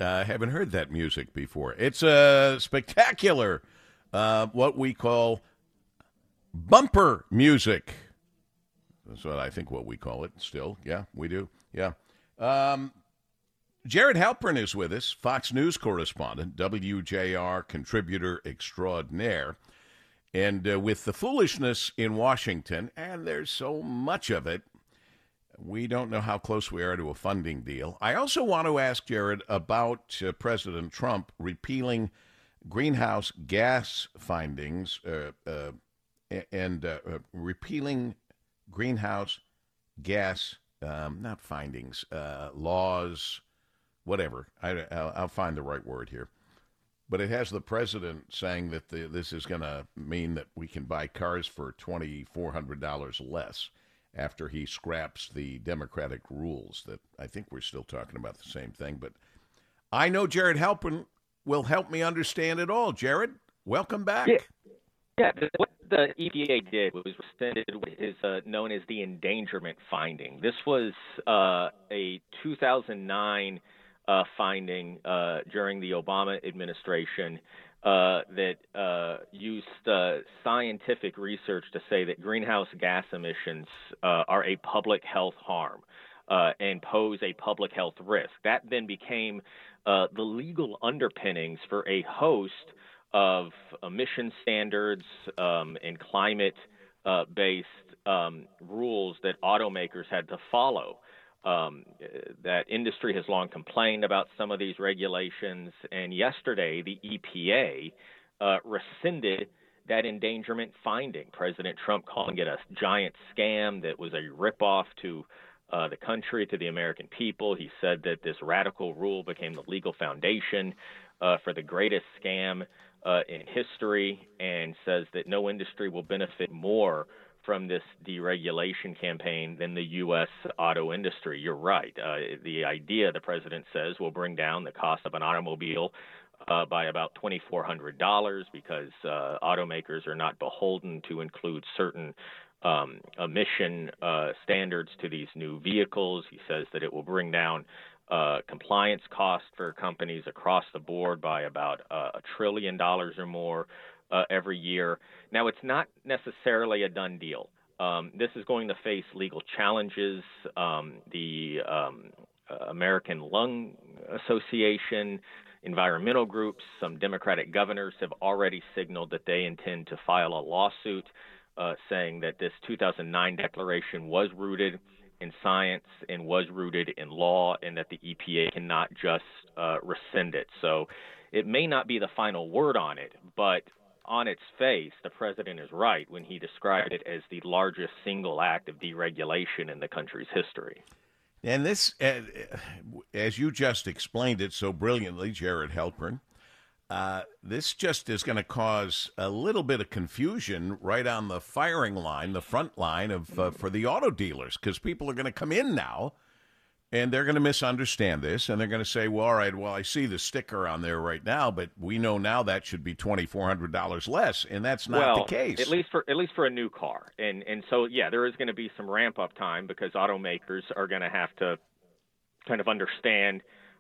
I haven't heard that music before. It's a spectacular, what we call bumper music. That's what I think what we call it still. Yeah, we do. Yeah. Jared Halpern is with us, Fox News correspondent, WJR contributor extraordinaire. And with the foolishness in Washington, and there's so much of it, we don't know how close we are to a funding deal. I also want to ask Jared about President Trump repealing greenhouse gas findings and repealing greenhouse gas, not findings, laws, whatever. I'll find the right word here. But it has the president saying that this is going to mean that we can buy cars for $2,400 less after he scraps the Democratic rules. That I think we're still talking about the same thing. But I know Jared Halpern will help me understand it all. Jared, welcome back. Yeah. What the EPA did was rescinded what is known as the endangerment finding. This was a 2009 finding during the Obama administration that used scientific research to say that greenhouse gas emissions are a public health harm and pose a public health risk. That then became the legal underpinnings for a host of emission standards and climate-based rules that automakers had to follow. That industry has long complained about some of these regulations, and yesterday the EPA rescinded that endangerment finding. President Trump calling it a giant scam that was a ripoff to the country, to the American people. He said that this radical rule became the legal foundation for the greatest scam in history, and says that no industry will benefit more from this deregulation campaign than the U.S. auto industry. You're right. The idea, the president says, will bring down the cost of an automobile by about $2,400 because automakers are not beholden to include certain emission standards to these new vehicles. He says that it will bring down compliance costs for companies across the board by about $1 trillion or more every year. Now, it's not necessarily a done deal. This is going to face legal challenges. The American Lung Association, environmental groups, some Democratic governors have already signaled that they intend to file a lawsuit saying that this 2009 declaration was rooted in science and was rooted in law, and that the EPA cannot just rescind it. So it may not be the final word on it, but on its face, the president is right when he described it as the largest single act of deregulation in the country's history. And this, as you just explained it so brilliantly, Jared Halpern, this just is going to cause a little bit of confusion right on the firing line, the front line of for the auto dealers, because people are going to come in now and they're going to misunderstand this, and they're going to say, well, all right, well, I see the sticker on there right now, but we know now that should be $2,400 less, and that's not the case. At least for a new car. And so, yeah, there is going to be some ramp-up time because automakers are going to have to kind of understand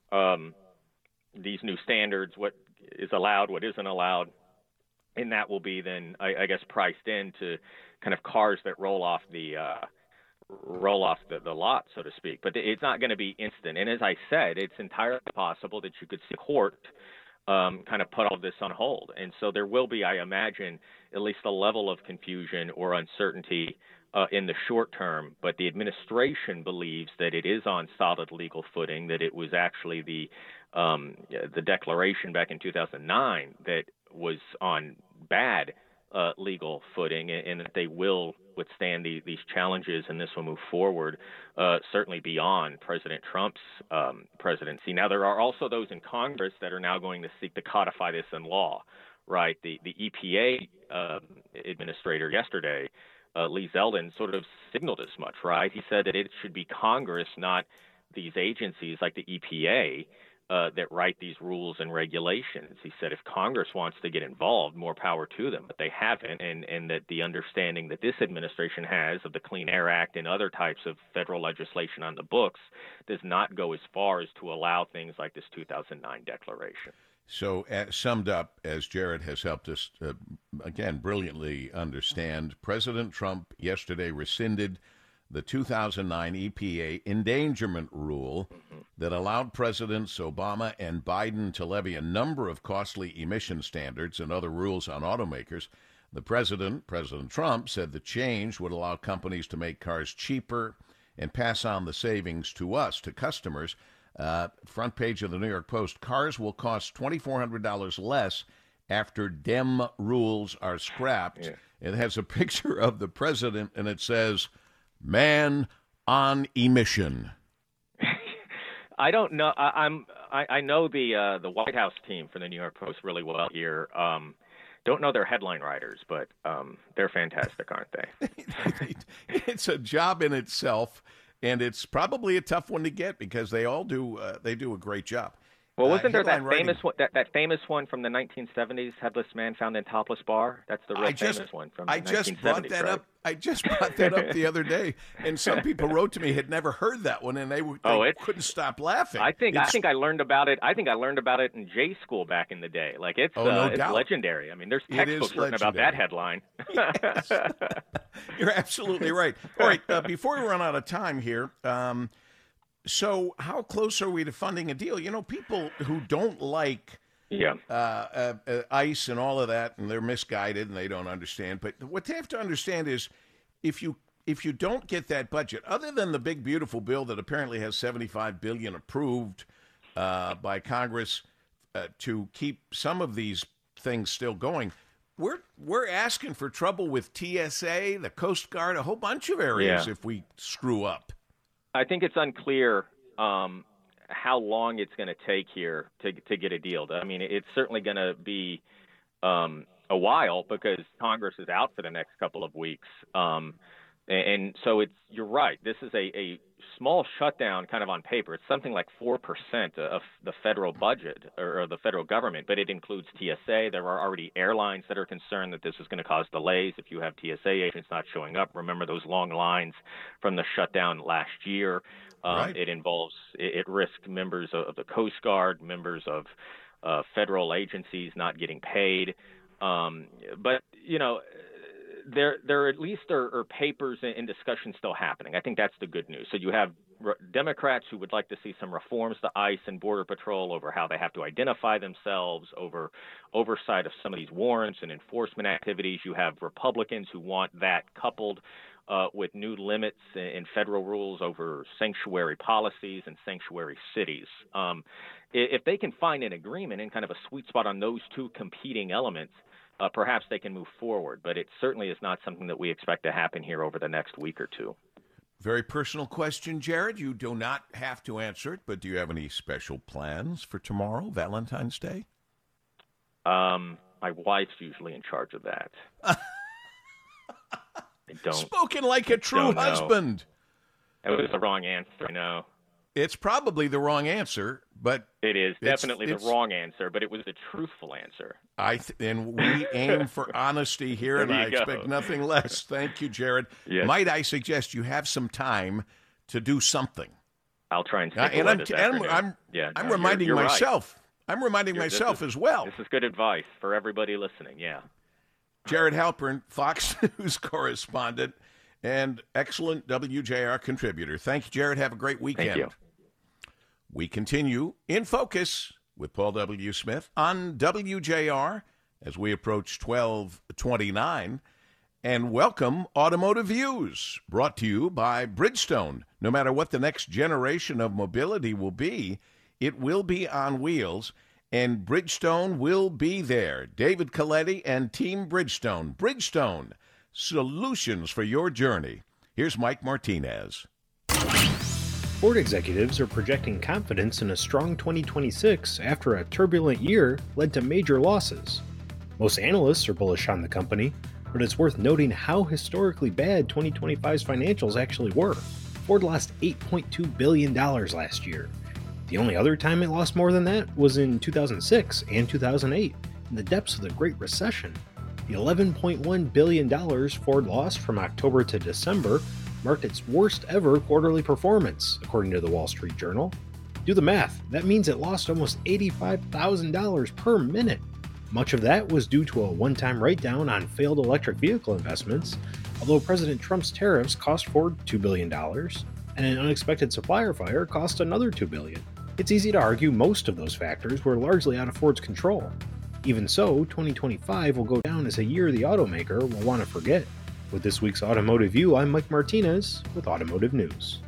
these new standards, what is allowed, what isn't allowed, and that will be then, I guess, priced into kind of cars that roll off the lot, so to speak. But it's not going to be instant. And as I said, it's entirely possible that you could see court kind of put all of this on hold. And so there will be, I imagine, at least a level of confusion or uncertainty in the short term. But the administration believes that it is on solid legal footing, that it was actually the declaration back in 2009 that was on bad legal footing, and that they will withstand these challenges, and this will move forward, certainly beyond President Trump's presidency. Now, there are also those in Congress that are now going to seek to codify this in law, right? The EPA administrator yesterday, Lee Zeldin, sort of signaled as much, right? He said that it should be Congress, not these agencies like the EPA, that write these rules and regulations. He said if Congress wants to get involved, more power to them, but they haven't, and that the understanding that this administration has of the Clean Air Act and other types of federal legislation on the books does not go as far as to allow things like this 2009 declaration. So, summed up, as Jared has helped us, again, brilliantly understand, President Trump yesterday rescinded the 2009 EPA endangerment rule that allowed Presidents Obama and Biden to levy a number of costly emission standards and other rules on automakers. The President Trump, said the change would allow companies to make cars cheaper and pass on the savings to us, to customers. Front page of the New York Post, cars will cost $2,400 less after DEM rules are scrapped. Yeah. It has a picture of the president, and it says, "Man on emission." I don't know. I know the White House team for the New York Post really well here. Don't know their headline writers, but they're fantastic, aren't they? It's a job in itself, and it's probably a tough one to get because they all do. They do a great job. Well, wasn't there that famous one? That famous one from the 1970s, "Headless Man Found in Topless Bar"? That's the real famous one from the 1970s. I just brought that up the other day, and some people wrote to me had never heard that one, and they couldn't stop laughing. I think I learned about it. I think I learned about it in J school back in the day. Like it's legendary. I mean, there's textbooks written about that headline. Yes. You're absolutely right. All right, before we run out of time here. So how close are we to funding a deal? You know, people who don't like ICE and all of that, and they're misguided and they don't understand. But what they have to understand is if you don't get that budget, other than the big, beautiful bill that apparently has $75 billion approved by Congress to keep some of these things still going, we're asking for trouble with TSA, the Coast Guard, a whole bunch of areas if we screw up. I think it's unclear how long it's going to take here to get a deal. I mean, it's certainly going to be a while because Congress is out for the next couple of weeks. And so you're right. This is a small shutdown kind of on paper. It's something like 4% of the federal budget or the federal government, but it includes TSA. There are already airlines that are concerned that this is going to cause delays if you have TSA agents not showing up. Remember those long lines from the shutdown last year. Right. It risks members of the Coast Guard, members of federal agencies not getting paid. But, you know, there at least are papers and discussions still happening. I think that's the good news. So you have Democrats who would like to see some reforms to ICE and Border Patrol over how they have to identify themselves, over oversight of some of these warrants and enforcement activities. You have Republicans who want that coupled with new limits in federal rules over sanctuary policies and sanctuary cities. If they can find an agreement and kind of a sweet spot on those two competing elements, perhaps they can move forward, but it certainly is not something that we expect to happen here over the next week or two. Very personal question, Jared. You do not have to answer it, but do you have any special plans for tomorrow, Valentine's Day? My wife's usually in charge of that. I don't. Spoken like a true husband. It was the wrong answer, I know. It's probably the wrong answer, but it is definitely the wrong answer, but it was the truthful answer. And we aim for honesty here, and I expect nothing less. Thank you, Jared. Yes. Might I suggest you have some time to do something? I'll try and stick with this afternoon. I'm reminding myself. Right. I'm reminding myself as well. This is good advice for everybody listening. Yeah. Jared Halpern, Fox News correspondent and excellent WJR contributor. Thank you, Jared. Have a great weekend. Thank you. We continue In Focus with Paul W. Smith on WJR as we approach 12:29. And welcome Automotive Views, brought to you by Bridgestone. No matter what the next generation of mobility will be, it will be on wheels, and Bridgestone will be there. David Coletti and Team Bridgestone. Bridgestone, solutions for your journey. Here's Mike Martinez. Ford executives are projecting confidence in a strong 2026 after a turbulent year led to major losses. Most analysts are bullish on the company, but it's worth noting how historically bad 2025's financials actually were. Ford lost $8.2 billion last year. The only other time it lost more than that was in 2006 and 2008, in the depths of the Great Recession. The $11.1 billion Ford lost from October to December marked its worst ever quarterly performance, according to the Wall Street Journal. Do the math, that means it lost almost $85,000 per minute. Much of that was due to a one-time write-down on failed electric vehicle investments, although President Trump's tariffs cost Ford $2 billion, and an unexpected supplier fire cost another $2 billion. It's easy to argue most of those factors were largely out of Ford's control. Even so, 2025 will go down as a year the automaker will want to forget. With this week's Automotive View, I'm Mike Martinez with Automotive News.